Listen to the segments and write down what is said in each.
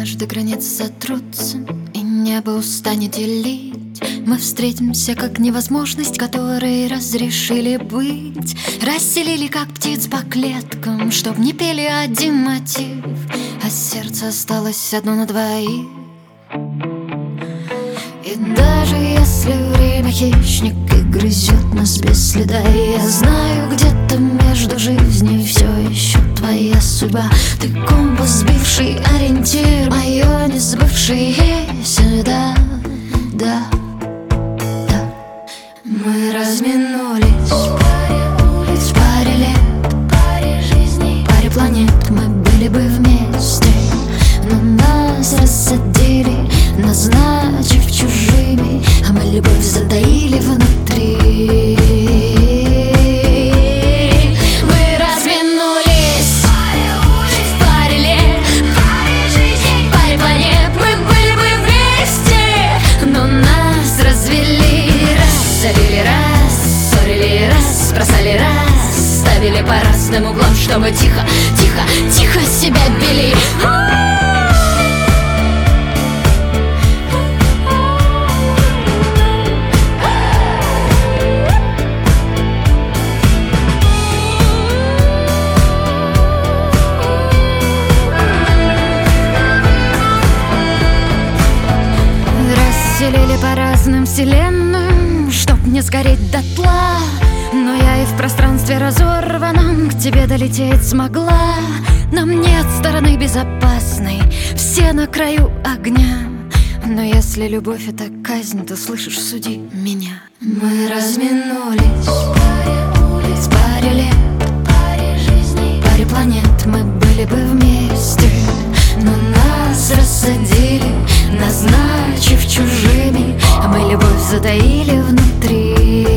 Однажды границы сотрутся, и небо устанет делить. Мы встретимся как невозможность, которой разрешили быть. Расселили как птиц по клеткам, чтоб не пели один мотив, а сердце осталось одно на двоих. И даже если время хищник и грызет нас без следа, я знаю, где-то между жизнью все еще твоя судьба. Ты компас, сбивший ориентир, мое несбывшееся, да, да, да. Мы разминулись в паре лет, в паре жизней, в паре планет. Мы были бы вместе, но нас рассадили, назначив чужими, а мы любовь затаили внутри. Мы разминулись в паре лет, в паре жизней, в паре планет. Мы были бы вместе, но нас развели, разделили, рассорили, бросали, ставили по разным углам, чтобы тихо, тихо, тихо себя били. Разделили по разным вселенным, чтоб не сгореть дотла. Но я и в пространстве разорванном к тебе долететь смогла. Нам нет стороны безопасной, все на краю огня. Но если любовь — это казнь, то слышишь, суди меня. Мы разминулись в паре лет, в паре жизней, в паре планет. Мы были бы вместе, но нас рассадили, назначив чужими, а мы любовь затаили внутри.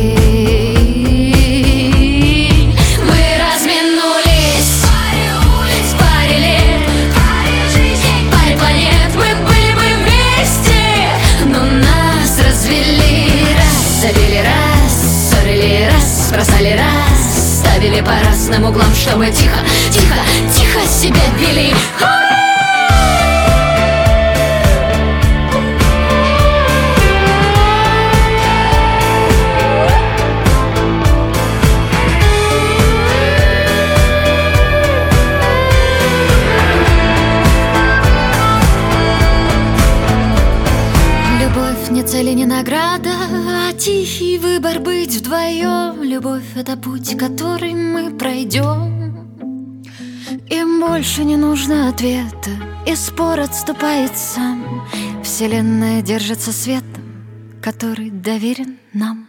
Мы разминулись в паре лет, в паре жизней, в паре планет. Мы были бы вместе, но нас развели, разделили, рассорили, бросали, ставили по разным углам, чтобы тихо, тихо, тихо себя били. Не цель и не награда, а тихий выбор быть вдвоем. Любовь — это путь, который мы пройдем. Им больше не нужно ответа, и спор отступает сам. Вселенная держится светом, который доверен нам.